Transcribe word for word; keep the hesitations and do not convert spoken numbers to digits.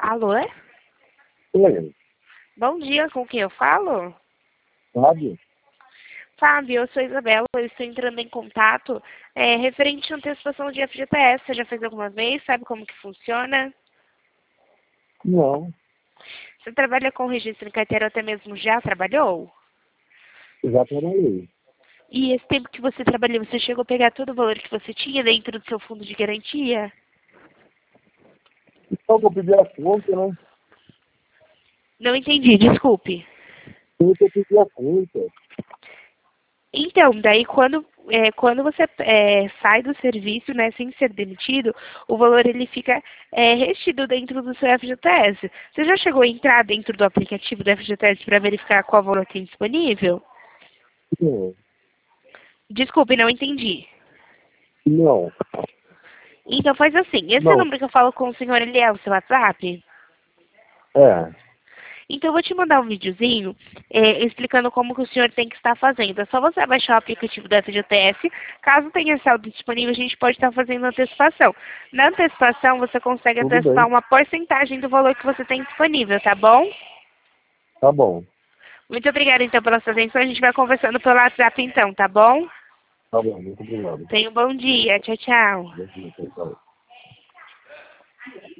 Alô? Oi, Bom dia, com quem eu falo? Fábio? Fábio, eu sou Isabela, eu estou entrando em contato é, referente à antecipação de F G T S. Você já fez alguma vez? Sabe como que funciona? Não, Você trabalha com registro em carteira ou até mesmo já trabalhou? já trabalhei. E esse tempo que você trabalhou, você chegou a pegar todo o valor que você tinha dentro do seu fundo de garantia? Então, eu pedi a conta, né? Não entendi, desculpe. Tem que pedir a conta. Então, daí quando, é, quando você é, sai do serviço, né, sem ser demitido, o valor ele fica é, retido dentro do seu F G T S. Você já chegou a entrar dentro do aplicativo do F G T S para verificar qual valor tem disponível? Não, Desculpe, não entendi. não, Então faz assim, esse não. número que eu falo com o senhor, ele é o seu WhatsApp? É, Então eu vou te mandar um videozinho é, explicando como que o senhor tem que estar fazendo. É só você baixar o aplicativo da F G T S. Caso tenha saldo disponível, a gente pode estar fazendo antecipação. Na antecipação, você consegue tudo antecipar bem. uma porcentagem do valor que você tem disponível, tá bom? Tá bom, Muito obrigada, então, pela sua atenção. A gente vai conversando pelo WhatsApp, então, tá bom? tá bom, muito obrigado. Tenha um bom dia. Tchau, tchau. Muito obrigado.